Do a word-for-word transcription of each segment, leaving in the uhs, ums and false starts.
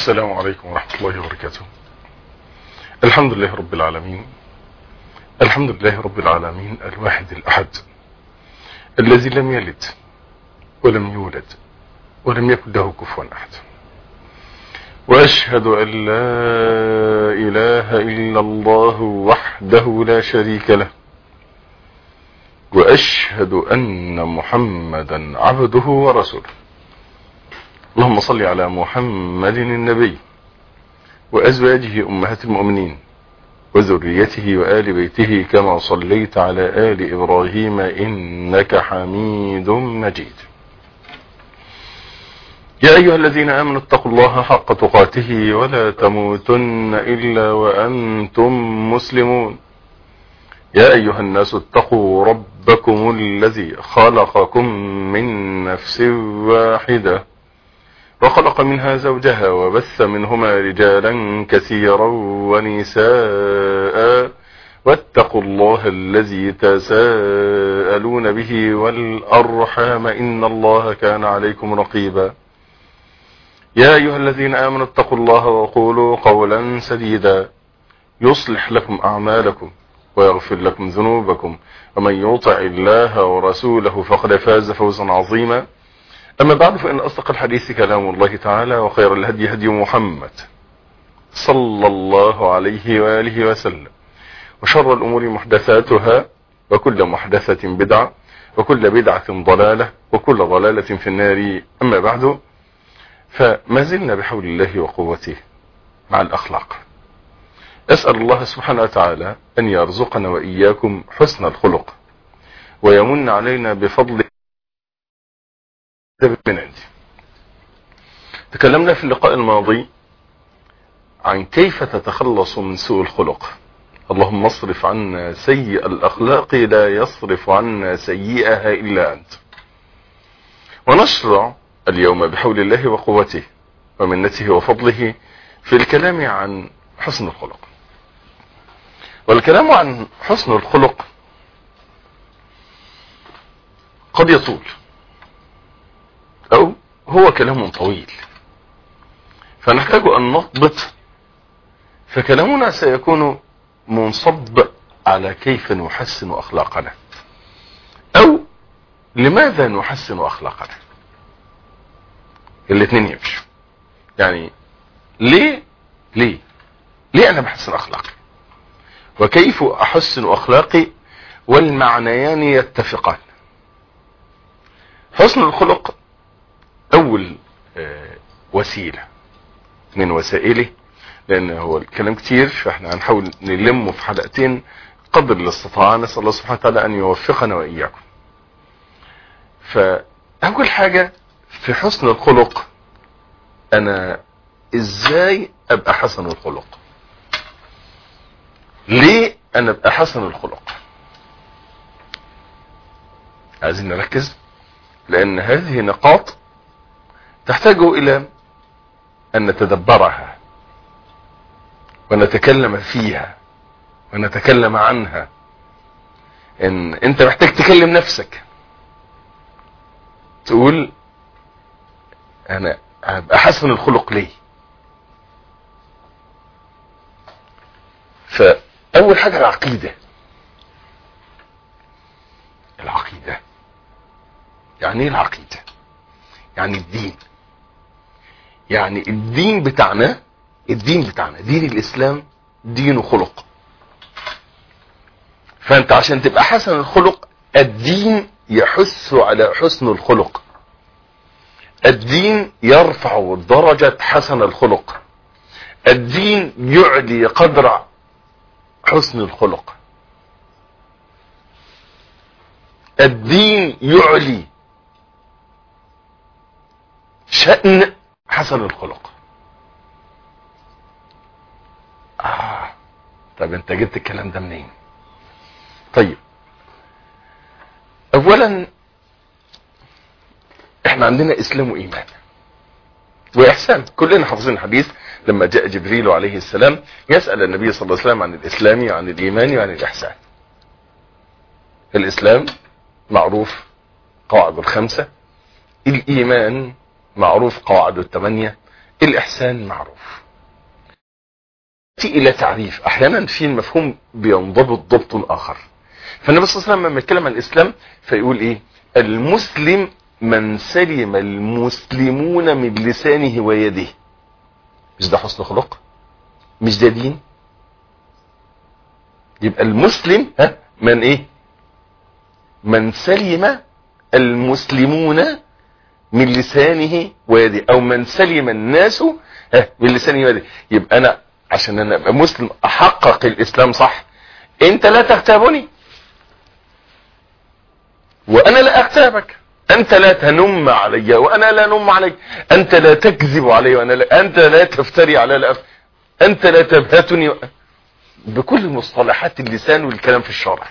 السلام عليكم ورحمة الله وبركاته. الحمد لله رب العالمين، الحمد لله رب العالمين الواحد الأحد الذي لم يلد ولم يولد ولم يكن له كفوا أحد، وأشهد أن لا إله إلا الله وحده لا شريك له، وأشهد أن محمدا عبده ورسوله. اللهم صل على محمد النبي وأزواجه أمهات المؤمنين وذريته وآل بيته كما صليت على آل إبراهيم إنك حميد مجيد. يا أيها الذين آمنوا اتقوا الله حق تقاته ولا تموتن إلا وأنتم مسلمون. يا أيها الناس اتقوا ربكم الذي خلقكم من نفس واحدة وخلق منها زوجها وبث منهما رجالا كثيرا ونساء، واتقوا الله الذي تساءلون به والأرحام إن الله كان عليكم رقيبا. يا أيها الذين آمنوا اتقوا الله وقولوا قولا سديدا يصلح لكم أعمالكم ويغفر لكم ذنوبكم، ومن يطع الله ورسوله فقد فاز فوزا عظيما. أما بعد، فإن أصدق الحديث كلام الله تعالى، وخير الهدي هدي محمد صلى الله عليه وآله وسلم، وشر الأمور محدثاتها، وكل محدثة بدعة، وكل بدعة ضلالة، وكل ضلالة في النار. أما بعد، فما زلنا بحول الله وقوته مع الأخلاق. أسأل الله سبحانه وتعالى أن يرزقنا وإياكم حسن الخلق، ويمن علينا بفضل من عندي. تكلمنا في اللقاء الماضي عن كيف تتخلص من سوء الخلق. اللهم اصرف عنا سيء الأخلاق لا يصرف عنا سيئها إلا أنت. ونشرع اليوم بحول الله وقوته ومنته وفضله في الكلام عن حسن الخلق. والكلام عن حسن الخلق قد يطول، أو هو كلام طويل، فنحتاج أن نضبط، فكلامنا سيكون منصب على كيف نحسن أخلاقنا، أو لماذا نحسن أخلاقنا. الاثنين يمشوا. يعني ليه ليه ليه أنا بحسن أخلاقي، وكيف أحسن أخلاقي، والمعنيان يتفقان. حسن الخلق أول وسيلة من وسائله، لأن هو الكلام كتير، فإحنا هنحاول نلمه في حلقتين قدر الاستطاعة. نسأل الله سبحانه وتعالى أن يوفقنا وإياكم. فأول حاجة في حسن الخلق، أنا إزاي أبقى حسن الخلق؟ ليه أنا أبقى حسن الخلق؟ عايزين نركز، لأن هذه نقاط تحتاج إلى أن نتدبرها ونتكلم فيها ونتكلم عنها. إن أنت محتاج تكلم نفسك، تقول أنا أبقى حسن الخلق ليه؟ فأول حاجة العقيدة. العقيدة يعني ايه العقيدة؟ يعني الدين. يعني الدين بتاعنا، الدين بتاعنا دين الإسلام دين خلق. فأنت عشان تبقى حسن الخلق، الدين يحث على حسن الخلق، الدين يرفع درجة حسن الخلق، الدين يعلي قدر حسن الخلق، الدين يعلي شأن حسن الخلق. آه طب انت جبت الكلام ده منين؟ طيب، اولا احنا عندنا اسلام وايمان واحسان. كلنا حافظين الحديث لما جاء جبريل عليه السلام يسأل النبي صلى الله عليه وسلم عن الاسلام وعن الايمان وعن الاحسان. الاسلام معروف قواعد الخمسة، الايمان معروف قواعد الثمانية، الإحسان معروف إلى تعريف. أحيانا في المفهوم بينضبط ضبط آخر. فالنبي صلى الله عليه وسلم لما يتكلم عن الإسلام فيقول إيه؟ المسلم من سلم المسلمون من لسانه ويده. مش ده حسن خلق؟ مش ده دين؟ يبقى المسلم ها من ايه؟ من سلم المسلمون من لسانه ويده، او من سلم الناس ها من لسانه ويده. يبقى انا عشان انا ابقى مسلم احقق الاسلام صح، انت لا تغتابني وانا لا اغتابك، انت لا تنم علي وانا لا نم عليك، انت لا تكذب علي وانا لا، انت لا تفتري علي لا أف... انت لا تبهتني و... بكل مصطلحات اللسان والكلام في الشرع.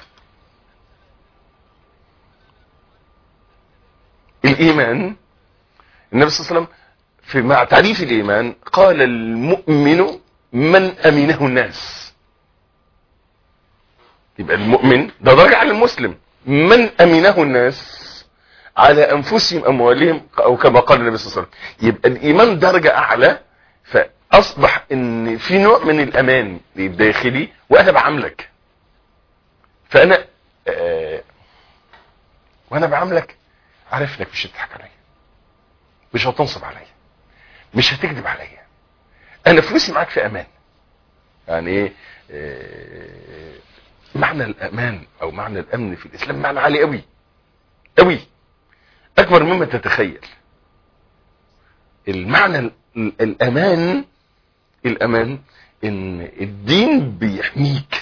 الايمان النبي صلى الله عليه وسلم في مع تعريف الايمان قال المؤمن من امنه الناس. يبقى المؤمن ده درجة على المسلم، من امنه الناس على انفسهم اموالهم، او كما قال النبي صلى الله عليه وسلم. يبقى الايمان درجة اعلى، فاصبح ان في نوع من الامان الداخلي وانا بعاملك. فانا آه وانا بعاملك عارف انك مش هتضحك عليا، مش هتنصب عليا، مش هتكذب عليا، انا فلوسي معاك في امان. يعني ايه آه معنى الامان او معنى الامن في الاسلام معنى عالي قوي قوي، اكبر مما تتخيل. المعنى الامان الامان ان الدين بيحميك،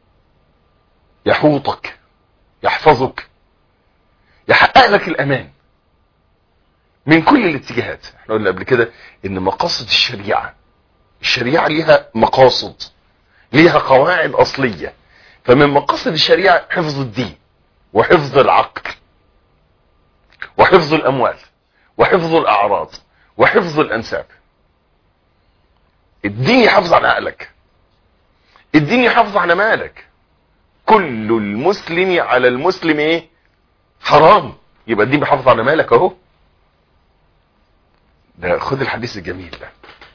يحوطك، يحفظك، يحقق لك الامان من كل الاتجاهات. احنا قلنا قبل كده ان مقاصد الشريعة الشريعة ليها مقاصد، ليها قواعد اصلية. فمن مقاصد الشريعة حفظ الدين وحفظ العقل وحفظ الاموال وحفظ الاعراض وحفظ الانساب. الدين يحافظ على عقلك، الدين يحافظ على مالك. كل المسلم على المسلم ايه؟ حرام. يبقى الدين بيحافظ على مالك اهو. ده خد الحديث الجميل ده.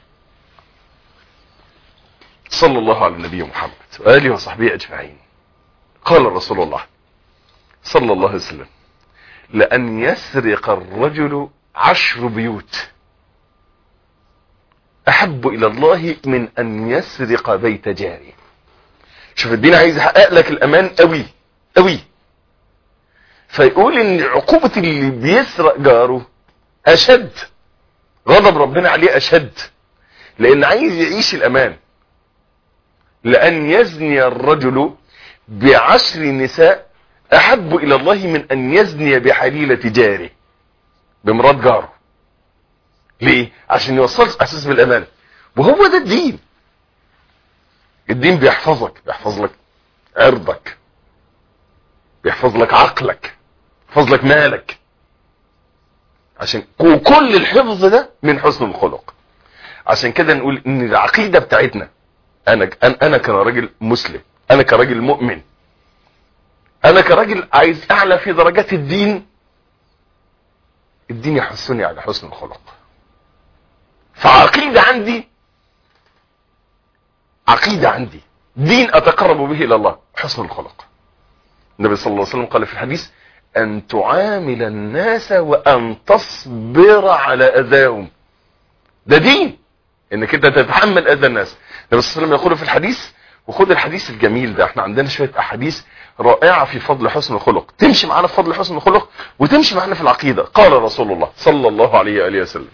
صلى الله على النبي محمد وآله وصحبه أجمعين. قال رسول الله صلى الله عليه وسلم: لأن يسرق الرجل عشر بيوت أحب إلى الله من أن يسرق بيت جاري. شوف الدين عايز يحقق لك الأمان قوي قوي، فيقول إن عقوبة اللي بيسرق جاره أشد، غضب ربنا عليه أشد، لأن عايز يعيش الأمان. لأن يزني الرجل بعشر نساء أحب إلى الله من أن يزني بحليلة جاره، بمرات جاره. ليه؟ عشان يوصلش أساس بالأمان. وهو ده الدين. الدين بيحفظك، بيحفظ لك عرضك، بيحفظ لك عقلك، بيحفظ لك مالك. عشان كل الحفظ ده من حسن الخلق. عشان كده نقول ان العقيدة بتاعتنا، انا انا كراجل مسلم، انا كراجل مؤمن، انا كراجل عايز اعلى في درجات الدين، الدين يحثني على حسن الخلق. فعقيدة عندي، عقيدة عندي دين اتقرب به الى الله، حسن الخلق. النبي صلى الله عليه وسلم قال في الحديث: ان تعامل الناس وان تصبر على اذاهم. ده دين، انك انت تتحمل اذى الناس. النبي صلى الله عليه وسلم يقول في الحديث، وخد الحديث الجميل ده، احنا عندنا شوية احاديث رائعة في فضل حسن الخلق، تمشي معنا في فضل حسن الخلق وتمشي معنا في العقيدة. قال رسول الله صلى الله عليه وآله وسلم: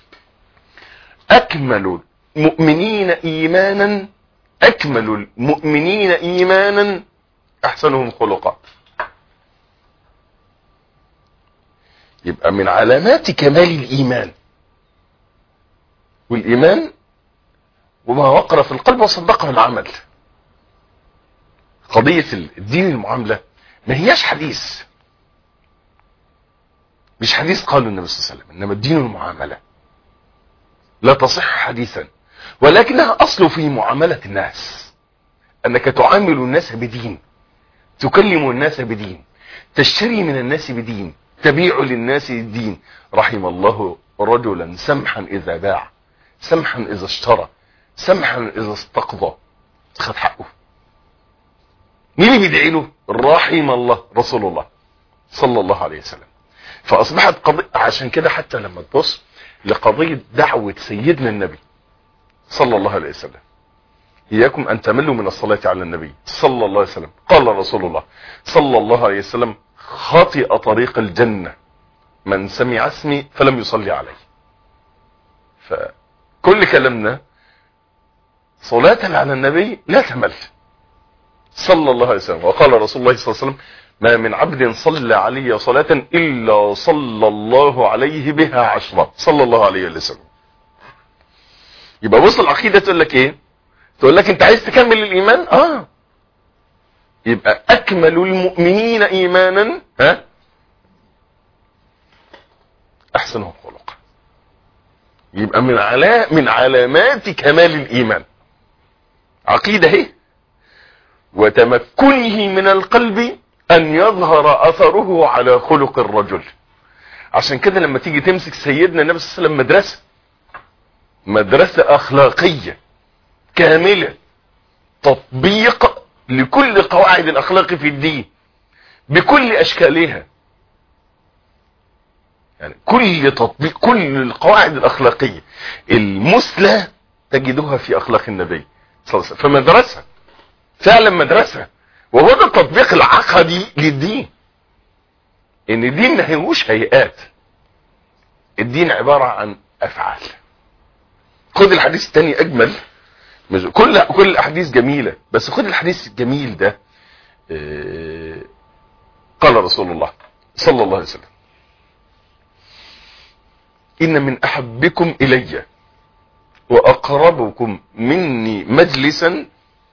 اكمل المؤمنين ايمانا اكمل المؤمنين ايمانا احسنهم خلقا. يبقى من علامات كمال الايمان، والايمان وما وقر في القلب وصدقه العمل. قضية الدين المعاملة ما هياش حديث، مش حديث قاله النبي صلى الله عليه وسلم، انما الدين المعاملة لا تصح حديثا، ولكنها اصل في معاملة الناس، انك تعامل الناس بدين، تكلم الناس بدين، تشتري من الناس بدين، تبيع للناس الدين. رحم الله رجلا سمحا اذا باع سمحا اذا اشترى، سمحا اذا استقضى، خد حقه. مين اللي بيدعي له؟ رحم الله رسول الله صلى الله عليه وسلم. فاصبحت قضية، عشان كده حتى لما تبص لقضية دعوة سيدنا النبي صلى الله عليه وسلم، إياكم أن تملوا من الصلاة على النبي صلى الله عليه وسلم، قال رسول الله صلى الله عليه وسلم: خطئ طريق الجنة من سمع اسمي فلم يصلي عليه. فكل كلامنا صلاة على النبي لا تمل صلى الله عليه وسلم. وقال رسول الله صلى الله عليه وسلم: ما من عبد صلى علي صلاة إلا صلى الله عليه بها عشرة، صلى الله عليه وسلم. يبقى بص العقيدة تقول لك ايه؟ تقول لك انت عايز تكمل الايمان؟ اه يبقى اكمل المؤمنين ايمانا ها احسنهم خلقا. يبقى من علا من علامات كمال الايمان عقيدة اهي. وتمكنه من القلب ان يظهر اثره على خلق الرجل. عشان كده لما تيجي تمسك سيدنا النبي صلى الله عليه وسلم مدرسة مدرسة اخلاقية كاملة، تطبيق لكل قواعد الاخلاق في الدين بكل اشكالها، يعني كل تطبيق كل القواعد الاخلاقية المثلى تجدها في اخلاق النبي صلى الله عليه وسلم. فمدرسة فعلا مدرسة، وهو ده التطبيق العقدي للدين. ان الدين ما هيوش هيئات، الدين عبارة عن افعال. خد الحديث الثاني اجمل، كل كل الاحاديث جميلة، بس خد الحديث الجميل ده. قال رسول الله صلى الله عليه وسلم: ان من احبكم الي واقربكم مني مجلسا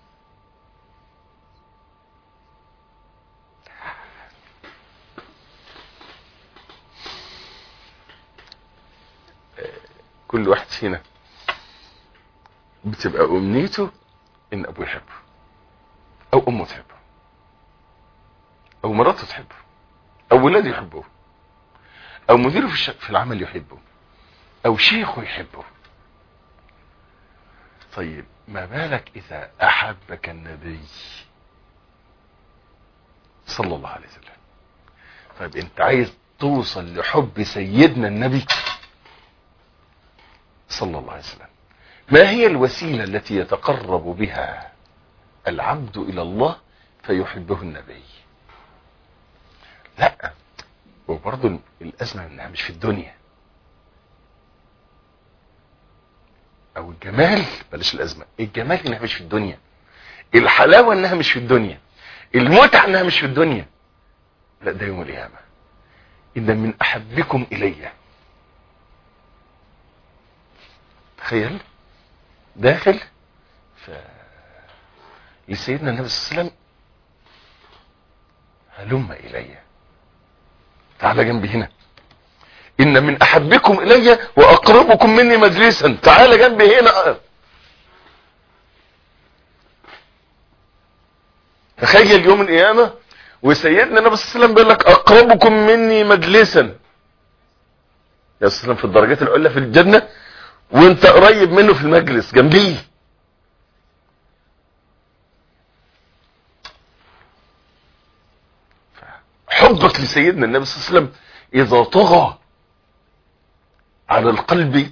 كل واحد فينا بتبقى امنيته ان ابوه يحبه، او امه تحبه، او مراته تحبه، او ولاده يحبوه، او مديره في, في العمل يحبه، او شيخه يحبه. طيب ما بالك اذا احبك النبي صلى الله عليه وسلم؟ طيب انت عايز توصل لحب سيدنا النبي صلى الله عليه وسلم، ما هي الوسيلة التي يتقرب بها العبد الى الله فيحبه النبي؟ لا، وبرضه الازمة انها مش في الدنيا، او الجمال بلاش الازمة، الجمال انها مش في الدنيا، الحلاوة انها مش في الدنيا، المتعة انها مش في الدنيا، لا ده يوم القيامة. ان من احبكم الي، تخيل داخل ف... لسيدنا النبي صلى الله عليه وسلم: هلم الي، تعال جنبي هنا. ان من احبكم الي واقربكم مني مجلسا، تعال جنبي هنا. تخيل يوم القيامة وسيدنا النبي صلى الله عليه وسلم بيقول لك: اقربكم مني مجلسا، يا سلام في الدرجات العلى في الجنة وانت قريب منه في المجلس جنبيه. حبك لسيدنا النبي صلى الله عليه وسلم اذا طغى على القلب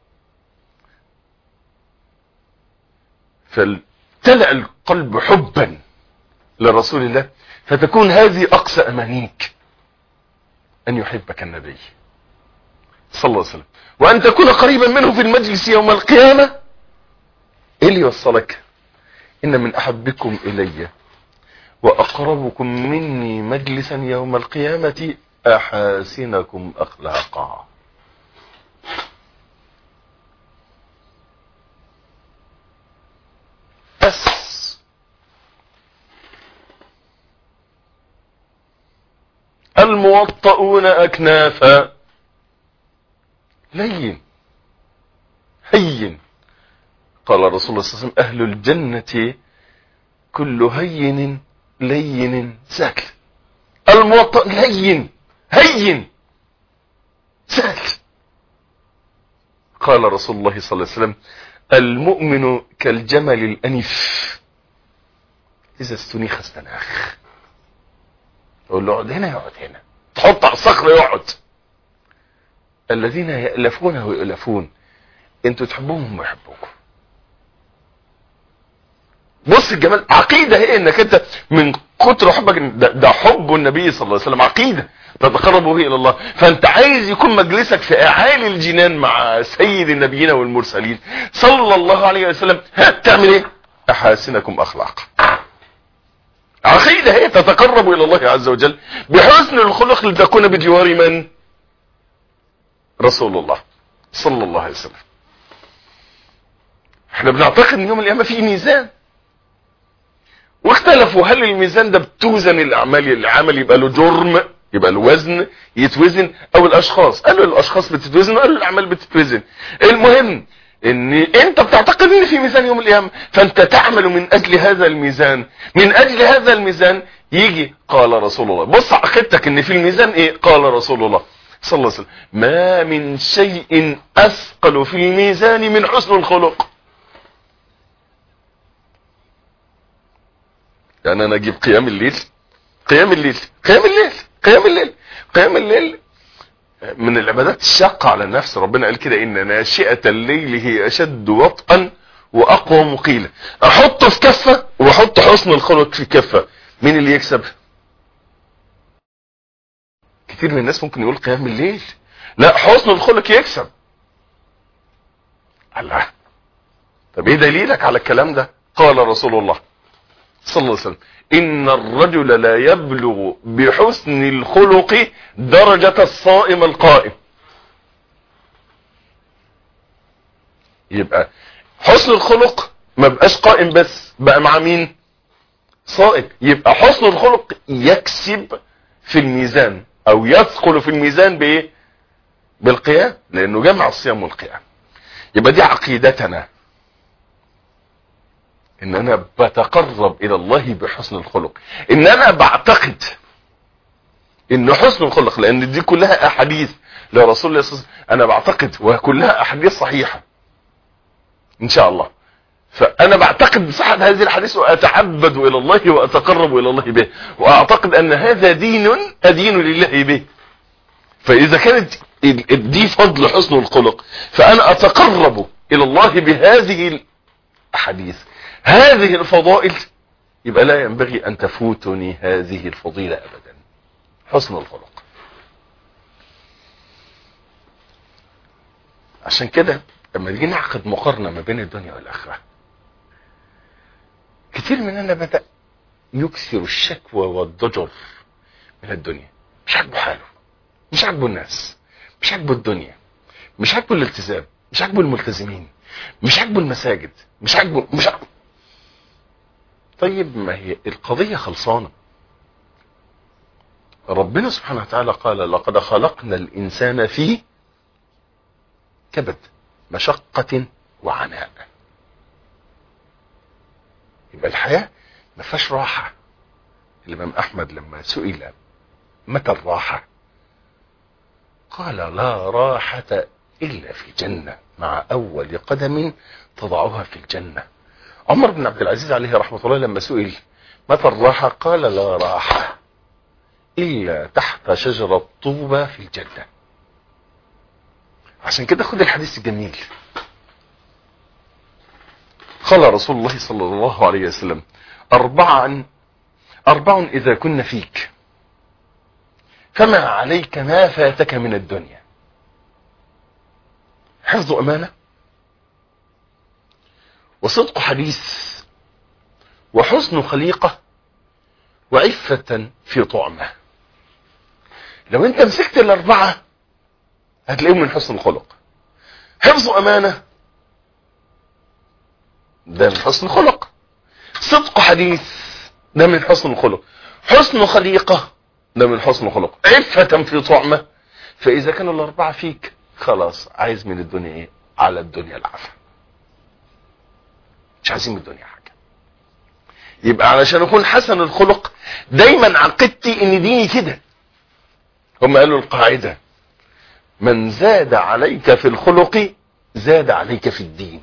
فامتلأ القلب حبا لرسول الله، فتكون هذه اقصى امانيك ان يحبك النبي صلى الله عليه وسلم، وان تكون قريبا منه في المجلس يوم القيامة. ايه اللي يوصلك؟ ان من احبكم الي واقربكم مني مجلسا يوم القيامة احاسنكم اخلاقا. بس الموطؤون اكنافا، لين هين. قال رسول الله صلى الله عليه وسلم: اهل الجنة كل هين لين سهل. الموطأ لين هين سهل. قال رسول الله صلى الله عليه وسلم: المؤمن كالجمل الأنف إذا استنيخ استناخ. تقول له اقعد هنا يقعد هنا، تحط على الصخر يقعد. الذين يألفون ويؤلفون، انتوا تحبوهم ويحبوكم. بص الجمال، عقيدة هي انك انت من كتر حبك، ده, ده حب النبي صلى الله عليه وسلم عقيدة تتقرب به الى الله. فانت عايز يكون مجلسك في اعالي الجنان مع سيد النبيين والمرسلين صلى الله عليه وسلم. هتعمل ايه؟ احاسنكم اخلاقا. عقيدة هي تتقرب الى الله عز وجل بحسن الخلق لتكون بجوار من؟ رسول الله صلى الله عليه وسلم. احنا بنعتقد ان يوم القيامة فيه ميزان، واختلفوا هل الميزان ده بتوزن الاعمال، العمل يبقى له جرم، يبقى له وزن يتوزن، او الاشخاص. قالوا الاشخاص بتتوزن وقالوا الاعمال بتتوزن. المهم ان انت بتعتقد ان في ميزان يوم القيامة، فانت تعمل من اجل هذا الميزان. من اجل هذا الميزان يجي قال رسول الله. بص عقيدتك ان في الميزان ايه؟ قال رسول الله صلى الله عليه وسلم: ما من شيء اثقل في الميزان من حسن الخلق. يعني انا اجيب قيام الليل، قيام الليل قيام الليل قيام الليل قيام الليل من العبادات الشاقة على النفس. ربنا قال كده: ان ناشئة الليل هي اشد وطئا واقوى مقيلة. احطه في كفة واحط حسن الخلق في كفة، مين اللي يكسب؟ كتير من الناس ممكن يقول قيام الليل، لا حسن الخلق يكسب. الله، طب ايه دليلك على الكلام ده؟ قال رسول الله صلى الله عليه وسلم: ان الرجل لا يبلغ بحسن الخلق درجة الصائم القائم. يبقى حسن الخلق ما بقاش قائم بس، بقى مع مين؟ صائم. يبقى حسن الخلق يكسب في الميزان او يثقل في الميزان بايه؟ بالقيام، لانه جمع الصيام والقيام. يبقى دي عقيدتنا، ان انا بتقرب الى الله بحسن الخلق، ان انا بعتقد ان حسن الخلق، لان دي كلها احاديث لرسول الله صلى الله عليه وسلم، انا بعتقد وكلها احاديث صحيحة ان شاء الله. فانا بعتقد بصحة هذه الحديث واتعبد الى الله واتقرب الى الله به، واعتقد ان هذا دين ادين لله به. فاذا كانت دي فضل حسن الخلق، فانا اتقرب الى الله بهذه الاحاديث، هذه الفضائل، يبقى لا ينبغي ان تفوتني هذه الفضيلة ابدا، حسن الخلق. عشان كده لما نيجي نعقد مقارنة ما بين الدنيا والاخرة، كتير مننا بدأ يكثر الشكوى والضجر من الدنيا. مش عاجبه حاله، مش عاجبه الناس، مش عاجبه الدنيا، مش عاجبه الالتزام، مش عاجبه الملتزمين، مش عاجبه المساجد، مش عاجبه مش عاجبه. طيب ما هي القضية خلصانة. ربنا سبحانه وتعالى قال: لقد خلقنا الإنسان في كبد مشقة وعناء. يبقى الحياة ما فيهاش راحة. الإمام أحمد لما سئل متى الراحة قال: لا راحة إلا في الجنة، مع أول قدم تضعها في الجنة. عمر بن عبد العزيز عليه رحمة الله لما سئل متى الراحة قال: لا راحة إلا تحت شجرة طوبى في الجنة. عشان كده خد الحديث الجميل. قال رسول الله صلى الله عليه وسلم: أربعا أربع إذا كن فيك فما عليك ما فاتك من الدنيا: حفظ أمانة، وصدق حديث، وحسن خليقة، وعفة في طعمه. لو انت مسكت الاربعة هتلاقيهم من حسن الخلق. حفظ امانة ده من حسن الخلق، صدق حديث ده من حسن الخلق، حسن خليقة ده من حسن الخلق، عفة في طعمه. فاذا كانوا الاربعة فيك خلاص، عايز من الدنيا ايه؟ على الدنيا العفة، مش عايزين من الدنيا حاجة. يبقى علشان اكون حسن الخلق دايما عقدتي ان ديني كده. هم قالوا القاعدة: من زاد عليك في الخلق زاد عليك في الدين.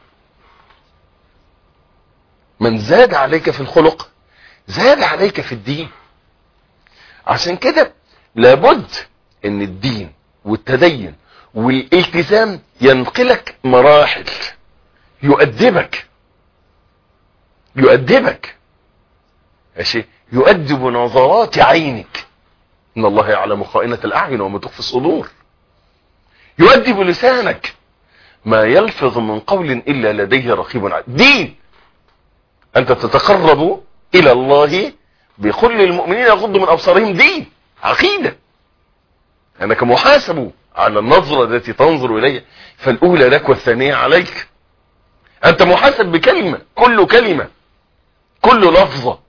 من زاد عليك في الخلق زاد عليك في الدين. عشان كده لابد ان الدين والتدين والالتزام ينقلك مراحل، يؤدبك يؤدبك ماشي، يؤدب نظرات عينك، ان الله يعلم خائنة الاعين وما تخفي الصدور. يؤدب لسانك، ما يلفظ من قول الا لديه رقيب عتيد. دين انت تتقرب الى الله بكل المؤمنين يغضوا من ابصارهم. دين عقيدة، انك محاسب على النظرة التي تنظر اليها، فالاولى لك والثانية عليك. انت محاسب بكلمة، كل كلمة كل لفظة.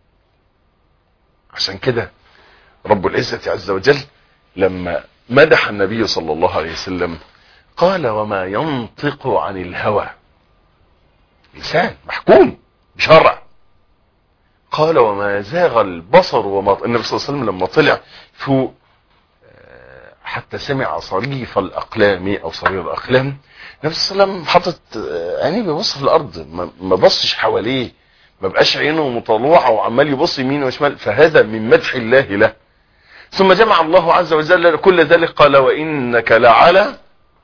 عشان كده رب العزة عز وجل لما مدح النبي صلى الله عليه وسلم قال وما ينطق عن الهوى، لسان محكوم بشرع. قال وما زاغ البصر وما. النبي صلى الله عليه وسلم لما طلع فوق حتى سمع صريف الاقلام او صرير الاقلام، النبي صلى الله عليه وسلم حاطط عينيه بيبص في الارض، ما بصش حواليه، ما بقاش عينه مطلوعه وعمال يبص يمين وشمال. فهذا من مدح الله له. ثم جمع الله عز وجل كل ذلك قال وانك لعلى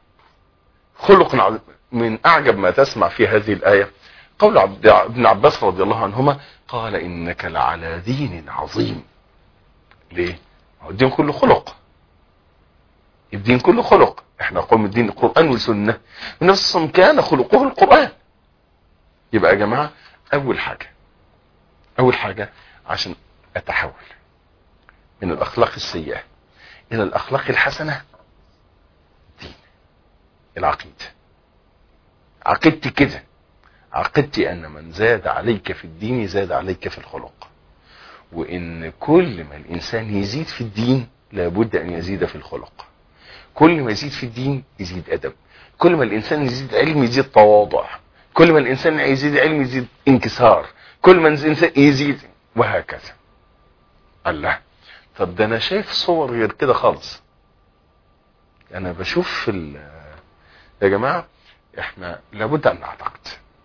خلق عظيم. من اعجب ما تسمع في هذه الايه قول ابن عباس رضي الله عنهما قال انك لعلى دين عظيم. ليه؟ الدين كله خلق، الدين كله خلق. احنا قوم الدين القرآن والسنة، والنبي صلى الله عليه وسلم كان خلقه القرآن. يبقى يا جماعة اول حاجة اول حاجة عشان اتحول من الاخلاق السيئة الى الاخلاق الحسنة، دين العقيدة. عقيدتي كده، عقيدتي ان من زاد عليك في الدين زاد عليك في الخلق، وان كل ما الانسان يزيد في الدين لابد ان يزيد في الخلق. كل ما يزيد في الدين يزيد ادب، كل ما الانسان يزيد علم يزيد تواضع، كل ما الانسان يزيد علم يزيد انكسار، كل ما الانسان يزيد وهكذا. الله، طب ده انا شايف صور غير كده خالص. انا بشوف في يا جماعة احنا لابد ان نعتقد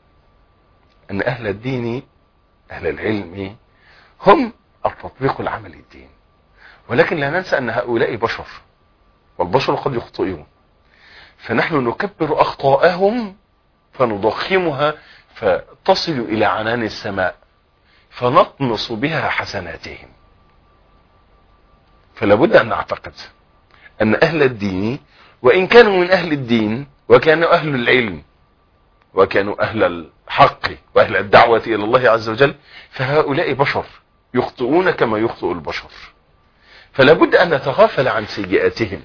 ان اهل الدين اهل العلم هم التطبيق العملي الدين، ولكن لا ننسى ان هؤلاء بشر، والبشر قد يخطئون، فنحن نكبر اخطاءهم فنضخمها فتصل الى عنان السماء فنطمس بها حسناتهم. فلا بد ان نعتقد ان اهل الدين وان كانوا من اهل الدين وكانوا اهل العلم وكانوا اهل الحق واهل الدعوة الى الله عز وجل، فهؤلاء بشر يخطئون كما يخطئ البشر. فلا بد ان نتغافل عن سيئاتهم،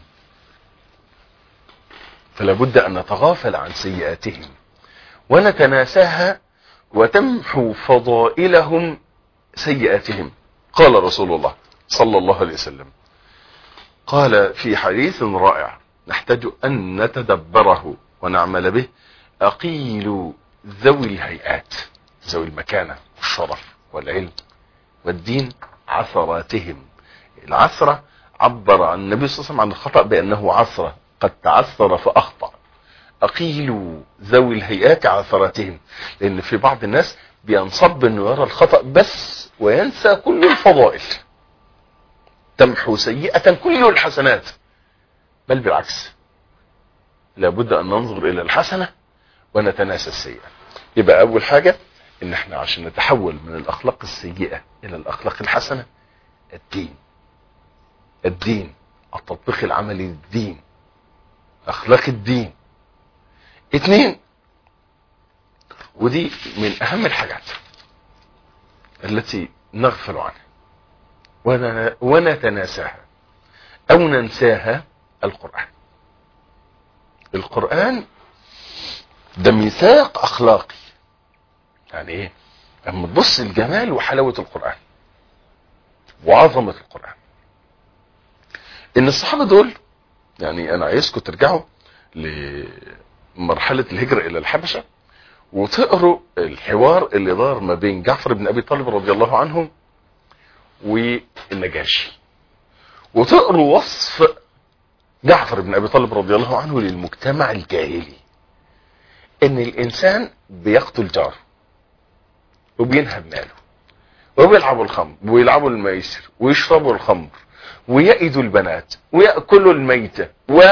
فلا بد ان نتغافل عن سيئاتهم ونتناساها وتمحو فضائلهم سيئاتهم. قال رسول الله صلى الله عليه وسلم، قال في حديث رائع نحتاج ان نتدبره ونعمل به: اقيل ذوي الهيئات، ذوي المكانة والشرف والعلم والدين عثراتهم. العثرة عبر عن النبي صلى الله عليه وسلم عن الخطأ بأنه عثرة، قد تعثر فأخطأ. أقيلوا ذوي الهيئات عثراتهم، لأن في بعض الناس بينصب أنه يرى الخطأ بس وينسى كل الفضائل، تمحو سيئة كل الحسنات، بل بالعكس لابد أن ننظر إلى الحسنة ونتناسى السيئة. يبقى أول حاجة إن احنا عشان نتحول من الأخلاق السيئة إلى الأخلاق الحسنة الدين، الدين التطبيق العملي للدين، أخلاق الدين. اثنين، ودي من أهم الحاجات التي نغفل عنها ونتناساها أو ننساها: القرآن. القرآن ده ميثاق أخلاقي. يعني إيه؟ أما تبص الجمال وحلاوة القرآن وعظمة القرآن، إن الصحابة دول، يعني أنا عايزكم ترجعوا لمرحلة الهجرة إلى الحبشة وتقروا الحوار اللي دار ما بين جعفر بن أبي طالب رضي الله عنه والنجاشي، وتقروا وصف جعفر بن أبي طالب رضي الله عنه للمجتمع الجاهلي. ان الانسان بيقتل جاره وبينهب ماله وبيلعبوا الخمر ويلعبوا الميسر ويشربوا الخمر ويأذوا البنات ويأكلوا الميتة،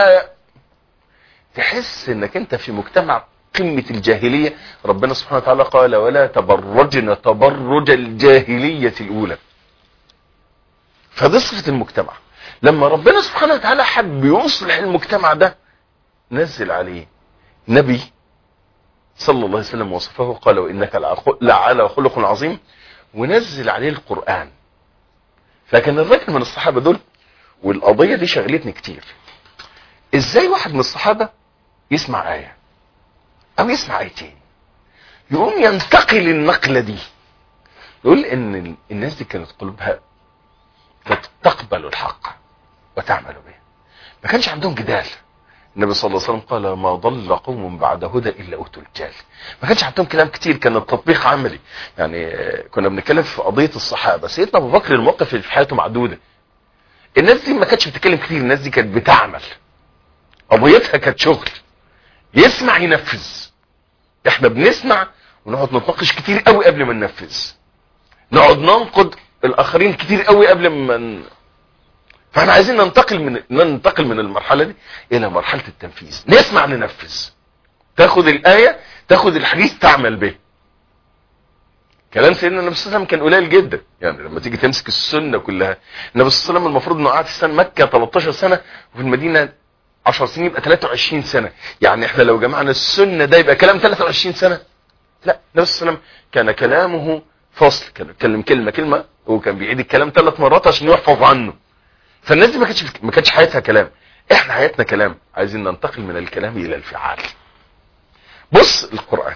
وتحس انك انت في مجتمع قمة الجاهلية. ربنا سبحانه وتعالى قال ولا تبرجن تبرج الجاهلية الاولى. فدي صفة المجتمع. لما ربنا سبحانه وتعالى حب يصلح المجتمع ده نزل عليه نبي صلى الله عليه وسلم وصفه قال وإنك لعلى خلق عظيم، ونزل عليه القرآن. فكان الرجل من الصحابة دول، والقضية دي شغلتني كتير، ازاي واحد من الصحابة يسمع آية او يسمع آيتين يقوم ينتقل النقلة دي، يقول ان الناس دي كانت قلوبها تقبل الحق وتعمل به، ما كانش عندهم جدال. النبي صلى الله عليه وسلم قال ما ضل قوم بعد هدى الا اوتوا الجال. ما كانش عندهم كلام كتير، كان التطبيق عملي. يعني كنا بنتكلم في قضيه الصحابه، سيدنا ابو بكر المواقف اللي في حياته معدوده. الناس دي ما كانتش بتتكلم كتير، الناس دي كانت بتعمل، قضيتها كانت شغل، يسمع ينفذ. احنا بنسمع ونقعد نتناقش كتير قوي قبل ما ننفذ، نقعد ننقد الاخرين كتير قوي قبل ما ن... فاحنا عايزين ننتقل من ننتقل من المرحله دي الى مرحله التنفيذ، نسمع ننفذ، تاخد الايه تاخد الحديث تعمل به. كلام سيدنا النبي صلى الله عليه وسلم كان قليل جدا، يعني لما تيجي تمسك السنه كلها، النبي صلى الله عليه وسلم المفروض انه قعد في سنه مكه تلتاشر سنه وفي المدينه عشر سنين، يبقى تلاتة وعشرين سنه. يعني احنا لو جمعنا السنه ده يبقى كلام تلاتة وعشرين سنه. لا، النبي صلى الله عليه وسلم كان كلامه فصل، كان يتكلم كلمه كلمه وكان بيعيد الكلام ثلاث مرات عشان يحفظ عنه. فالناس دي ما كانتش ما كانتش حياتها كلام، احنا حياتنا كلام، عايزين ننتقل من الكلام الى الفعال. بص القرآن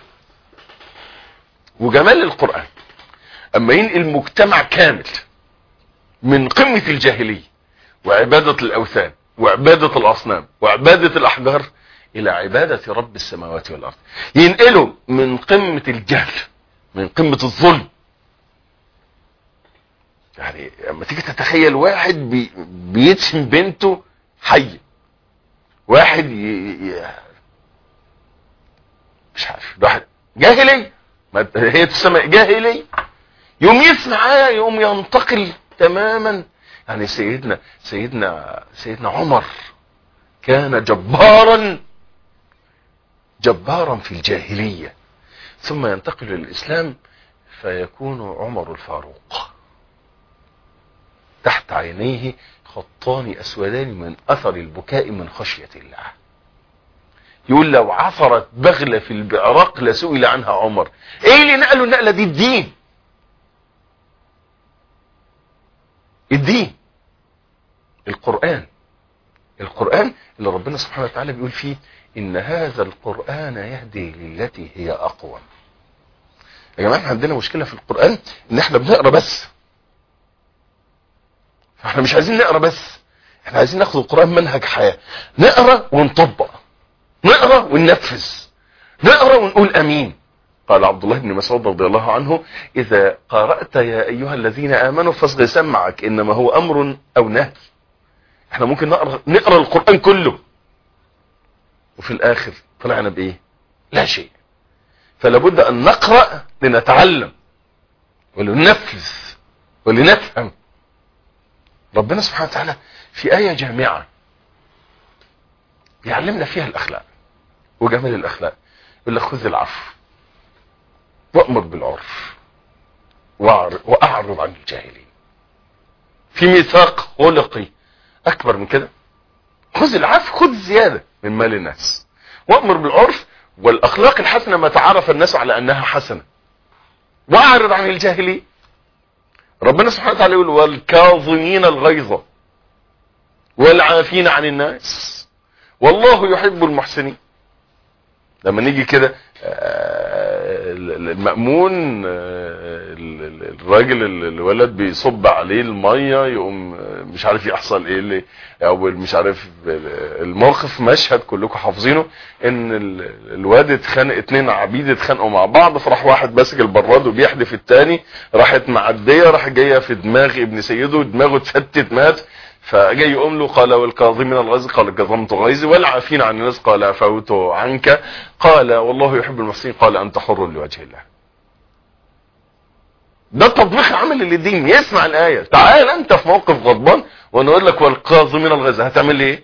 وجمال القرآن اما ينقل مجتمع كامل من قمة الجاهلية وعبادة الاوثان وعبادة الاصنام وعبادة الاحجار الى عبادة رب السماوات والارض، ينقله من قمة الجهل، من قمة الظلم. يعني لما تيجي تتخيل واحد بي بيدفن بنته حي، واحد ي... ي... مش عارف، واحد جاهلي، ما هي تسمى جاهلي، يوم يسمع آية يوم ينتقل تماما. يعني سيدنا سيدنا سيدنا عمر كان جبارا جبارا في الجاهلية، ثم ينتقل للإسلام فيكون عمر الفاروق، تحت عينيه خطان أسودان من أثر البكاء من خشية الله. يقول لو عثرت بغلة في البعراق لسئل عنها عمر. ايه اللي نقلوا النقلة دي؟ الدين. الدين القرآن القرآن اللي ربنا سبحانه وتعالى بيقول فيه إن هذا القرآن يهدي للتي هي أقوم. يا جماعة احنا عندنا مشكلة في القرآن إن احنا بنقرأ بس، احنا مش عايزين نقرأ بس، احنا عايزين ناخد القرآن منهج حياة، نقرأ ونطبق، نقرأ وننفذ، نقرأ ونقول أمين. قال عبد الله بن مسعود رضي الله عنه إذا قرأت يا أيها الذين آمنوا فاصغ سمعك إنما هو أمر أو نهي. احنا ممكن نقرأ, نقرأ القرآن كله وفي الآخر طلعنا بإيه؟ لا شيء. فلابد أن نقرأ لنتعلم ولننفذ ولنفهم. ربنا سبحانه وتعالى في آية جامعة يعلمنا فيها الأخلاق وجمال الأخلاق، يقول لك خذ العفو وأمر بالعرف وأعرض عن الجاهلين. في ميثاق خلقي أكبر من كده؟ خذ العفو، خذ زيادة من مال الناس، وأمر بالعرف والأخلاق الحسنة ما تعرف الناس على أنها حسنة، وأعرض عن الجاهلين. ربنا سبحانه وتعالى يقول والكاظمين الغيظ والعافين عن الناس والله يحب المحسنين. لما نيجي كده المأمون الراجل الولد بيصب عليه المية يقوم مش عارف يحصل ايه اللي او مش عارف الموقف مشهد كلكم حافظينه، ان الواد اتخانق، اتنين عبيد اتخانقوا مع بعض، فراح واحد ماسك البراد وبيحدف التاني، راحت معديه راح جايه في دماغ ابن سيده، دماغه اتفتت مات. فجاي يقوم له قال والكاظمين الغيظ قال كظمت غيظي والعافين عن الناس قال عفوت عنك قال والله يحب المحسنين قال انت حر لوجه الله. ده تطبيق عملي للدين. يسمع الايه. تعال انت في موقف غضبان وانا اقول لك والكاظمين الغيظ، هتعمل ايه؟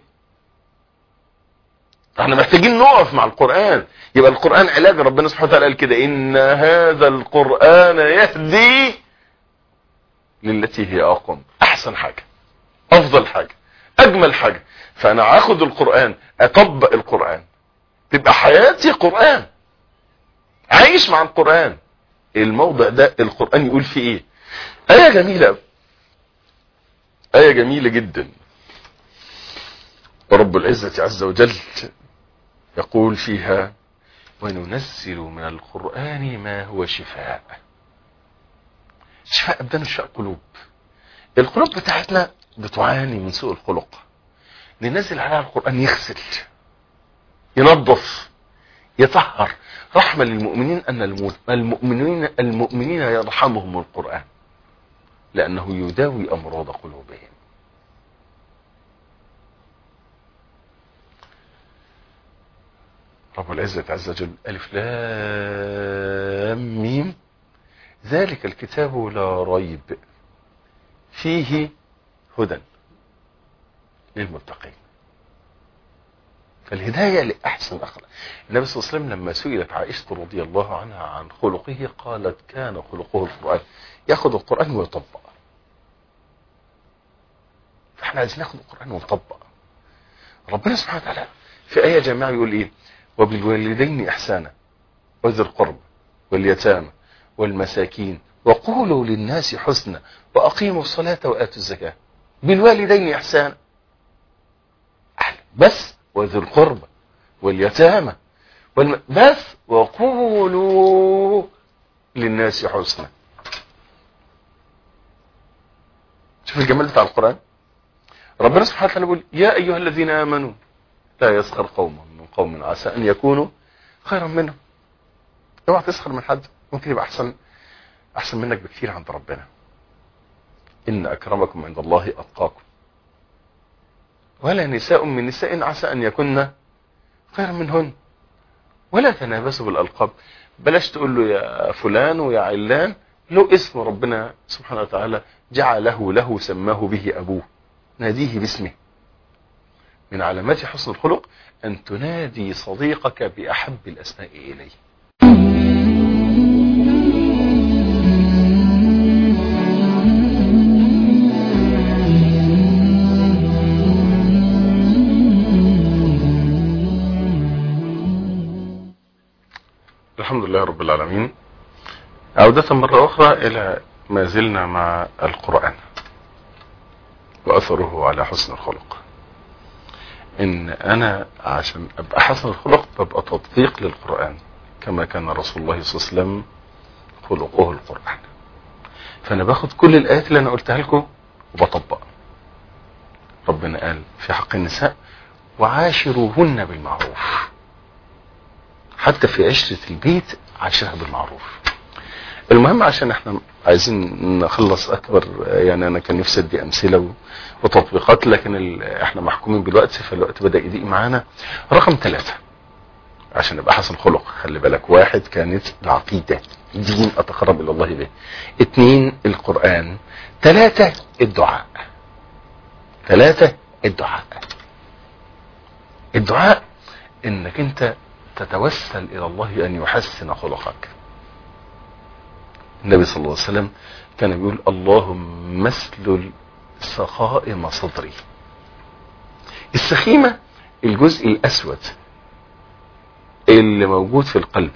احنا محتاجين نقف مع القرآن. يبقى القرآن علاج. ربنا سبحانه وتعالى قال كده ان هذا القرآن يهدي للتي هي اقوم. احسن حاجة، افضل حاجة، اجمل حاجة. فانا اخد القرآن اطبق القرآن، تبقى حياتي قرآن، عايش مع القرآن. الموضع ده القرآن يقول فيه ايه؟ آية جميلة، آية جميلة جدا. ورب العزة عز وجل يقول فيها وننزل من القرآن ما هو شفاء. شفاء أبدان وشفاء قلوب. القلوب بتاعتنا بتعاني من سوء الخلق، ننزل عليها القرآن يغسل، ينظف، يطهر. رحمة للمؤمنين أن المؤمنين المؤمنين يرحمهم القرآن لأنه يداوي أمراض قلوبهم. رب العزة عز وجل ألف لام ميم ذلك الكتاب لا ريب فيه هدى للمتقين. فالهداية لأحسن أخلاق. النبي صلى الله عليه وسلم لما سئلت عائشة رضي الله عنها عن خلقه قالت كان خلقه القرآن. ياخذ القرآن ويطبق. فاحنا عايزين ناخذ القرآن ونطبق. ربنا سبحانه وتعالى في آية جماعة يقول إيه؟ وبالوالدين إحسانا وذي القرب واليتامى والمساكين وقولوا للناس حسنا وأقيموا الصلاة وآتوا الزكاة. بالوالدين إحسانا بس، وذي القرب واليتامى والم... بس، وقولوا للناس حسنا. شوف الجمال بتاع القرآن. ربنا سبحانه وتعالى يقول يا أيها الذين آمنوا لا يسخر قوم من قوم عسى أن يكونوا خيرا منهم. اوعى تسخر من حد، ممكن يبقى أحسن أحسن منك بكثير عند ربنا. إن أكرمكم عند الله أتقاكم ولا نساء من نساء عسى أن يكن خيرا منهن ولا تنابسوا بالألقاب. بلاش تقول له يا فلان ويا علان، له اسم ربنا سبحانه وتعالى جعله له سماه به أبوه، ناديه باسمه. من علامات حسن الخلق أن تنادي صديقك بأحب الأسماء إليه. الحمد لله رب العالمين. عودة مرة أخرى إلى ما زلنا مع القرآن وأثره على حسن الخلق. إن أنا عشان أبقى حسن الخلق ببقى تطبيق للقرآن كما كان رسول الله صلى الله عليه وسلم خلقه القرآن. فأنا باخد كل الآيات اللي أنا قلتها لكم وبطبق. ربنا قال في حق النساء وعاشروهن بالمعروف. حتى في عشرة البيت عاشرها بالمعروف. المهم عشان احنا عايزين نخلص اكبر، يعني انا كان نفسي ادي امثله وتطبيقات، لكن احنا محكومين بالوقت فالوقت بدأ يضيق معانا. رقم ثلاثة عشان نبقى حسن خلق، خلي بالك، واحد كانت العقيدة، دين اتقرب الى الله به. اتنين القرآن. ثلاثة الدعاء. ثلاثة الدعاء. الدعاء انك انت تتوسل الى الله ان يحسن خلقك. النبي صلى الله عليه وسلم كان بيقول اللهم اسلل سخائم صدري. السخيمة الجزء الاسود اللي موجود في القلب،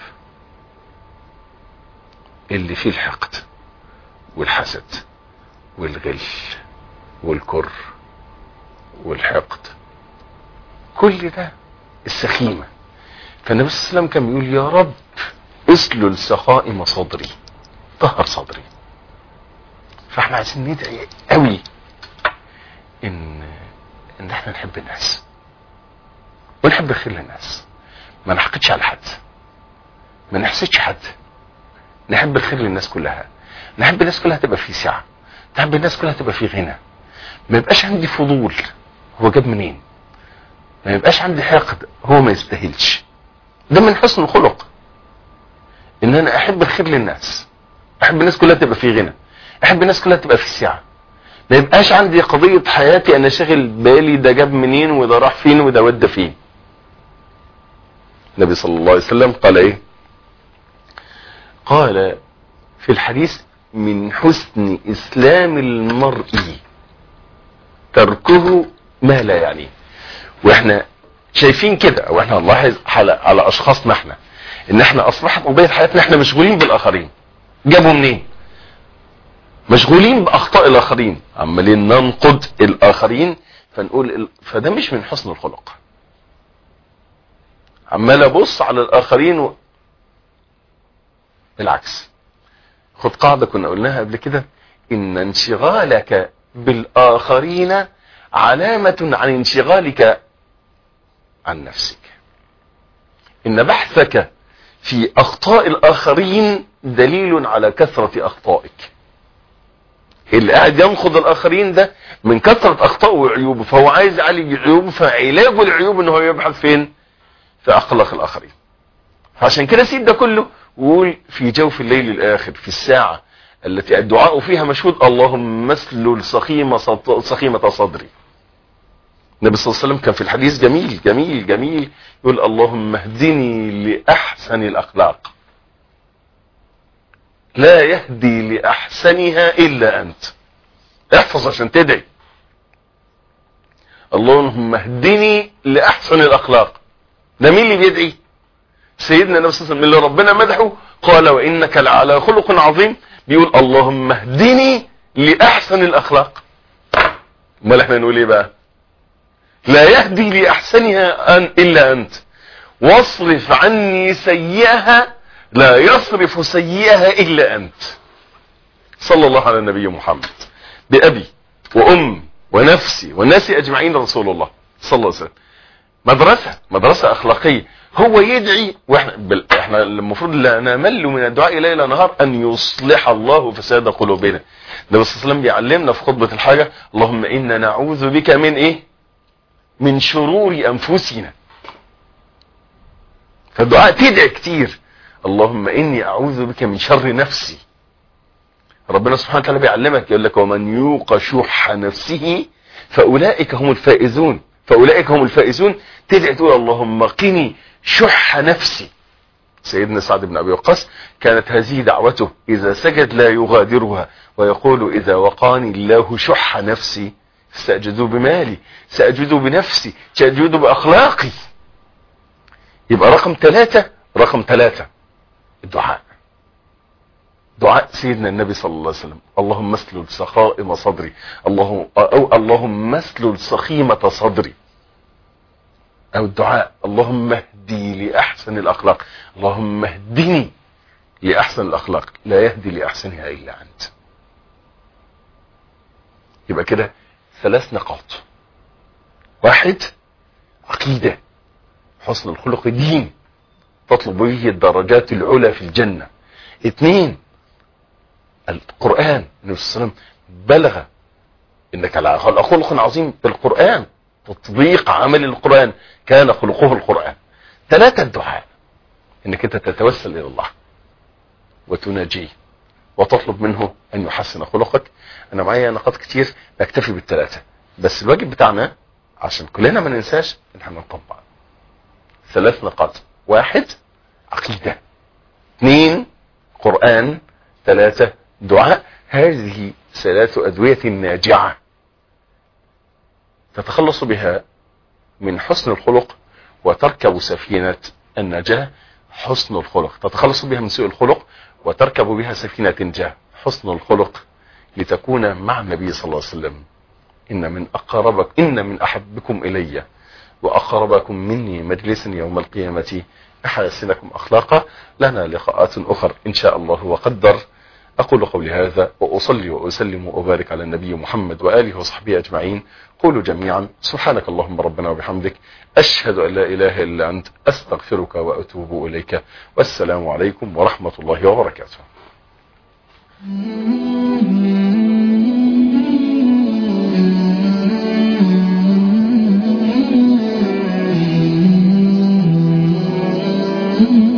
اللي فيه الحقد والحسد والغل والكر والحقد، كل ده السخيمة. فالنبي صلى الله عليه وسلم كان بيقول يا رب اسلل سخائم صدري، طهر صدري. فاحنا عايزين ندعي قوي ان ان احنا نحب الناس ونحب الخير للناس، ما نحقدش على حد، ما نحسدش حد، نحب الخير للناس كلها، نحب الناس كلها تبقى في سعة، نحب الناس كلها تبقى في غنى، ما يبقاش عندي فضول هو جاب منين، ما يبقاش عندي حقد هو ما يستاهلش. ده من حسن الخلق، ان انا احب الخير للناس، احب الناس كلها تبقى في غنى، احب الناس كلها تبقى في سعه. ما يبقاش عندي قضيه حياتي انا شاغل بالي ده جاب منين وده راح فين وده ودى فين. النبي صلى الله عليه وسلم قال ايه؟ قال في الحديث: من حسن اسلام المرء تركه ما لا يعنيه. واحنا شايفين كده، او احنا نلاحظ على, على اشخاصنا احنا ان احنا اصبحت قضيه حياتنا احنا مشغولين بالاخرين. جابوا منين؟ مشغولين باخطاء الاخرين، عمالين ننقد الاخرين فنقول، فده مش من حسن الخلق. عمال ابص على الاخرين و... بالعكس. خد قاعده كنا قلناها قبل كده: ان انشغالك بالاخرين علامه عن انشغالك عن نفسك. ان بحثك في اخطاء الاخرين دليل على كثرة اخطائك. اللي قاعد ينقض الاخرين ده من كثرة اخطائه وعيوبه، فهو عايز يعالج عيوبه، فعلاجه العيوب ان هو يبحث فين؟ في اخلاق الاخرين. فعشان كده سيد ده كله وقول في جوف الليل الاخر، في الساعة التي الدعاء فيها مشهود: اللهم اسلل سخيمة سخيمة صدري. النبي صلى الله عليه وسلم كان في الحديث جميل جميل جميل يقول: اللهم اهدني لأحسن الأخلاق، لا يهدي لأحسنها إلا أنت. احفظ عشان تدعي: اللهم اهدني لأحسن الأخلاق. ده مين اللي بيدعي؟ سيدنا النبي صلى الله عليه وسلم اللي ربنا مدحه قال: وإنك لعلى خلق عظيم. بيقول: اللهم اهدني لأحسن الأخلاق. امال احنا نقول ايه بقى؟ لا يهدي لأحسنها أن إلا أنت، واصرف عني سيئها لا يصرف سيئها إلا أنت. صلى الله على النبي محمد. بأبي وأم ونفسي والناس أجمعين رسول الله صلى الله عليه وسلم. مدرسة مدرسة أخلاقية. هو يدعي واحنا بل... احنا المفروض لا نمل من الدعاء ليل نهار ان يصلح الله فساد قلوبنا. النبي صلى الله عليه وسلم بيعلمنا في خطبة الحاجة: اللهم إنا نعوذ بك من ايه؟ من شرور انفسنا. فالدعاء تدعي كتير: اللهم اني اعوذ بك من شر نفسي. ربنا سبحانه وتعالى بيعلمك يقول لك: ومن يوق شح نفسه فاولئك هم الفائزون. فاولئك هم الفائزون. تدعي تقول: اللهم قني شح نفسي. سيدنا سعد بن ابي وقاص كانت هذه دعوته اذا سجد لا يغادرها، ويقول: اذا وقاني الله شح نفسي سأجد بمالي، سأجد بنفسي، سأجد بأخلاقي. يبقى رقم ثلاثة رقم ثلاثة الدعاء. دعاء سيدنا النبي صلى الله عليه وسلم: اللهم اسلل سخائم صدري، اللهم أو اللهم اسلل سخيمة صدري. أو الدعاء: اللهم اهدي لأحسن الأخلاق، اللهم اهدني لأحسن الأخلاق، لا يهدي لأحسنها إلا أنت. يبقى كده ثلاث نقاط: واحد، عقيدة، حسن الخلق، دين تطلب به الدرجات العلى في الجنة. اثنين، القرآن. النبي صلى الله عليه وسلم بلغ انك على خلق عظيم بالقرآن، تطبيق عمل القرآن، كان خلقه القرآن. ثلاثة، الدعاء، انك انت تتوسل الى الله وتناجيه وتطلب منه ان يحسن خلقك. انا معايا نقاط كتير، نكتفي بالثلاثة بس. الواجب بتاعنا عشان كلنا ما ننساش ان احنا نطبق ثلاث نقاط: واحد، عقيدة، اثنين، قرآن، ثلاثة، دعاء. هذه ثلاث أدوية ناجعة تتخلص بها من حسن الخلق وتركب سفينة النجاة. حسن الخلق تتخلص بها من سوء الخلق وتركب بها سفينة النجاة. حسن الخلق لتكون مع النبي صلى الله عليه وسلم. إن من أقربك إن من أحبكم إلي وأقربكم مني مجلسا يوم القيامة أحسنكم أخلاقا. لنا لقاءات أخر إن شاء الله وقدر. أقول قولي هذا وأصلي وأسلم وأبارك على النبي محمد وآله وصحبه أجمعين. قولوا جميعا: سبحانك اللهم ربنا وبحمدك، أشهد أن لا إله إلا أنت، أستغفرك وأتوب إليك. والسلام عليكم ورحمة الله وبركاته. Mm-hmm. Mm-hmm.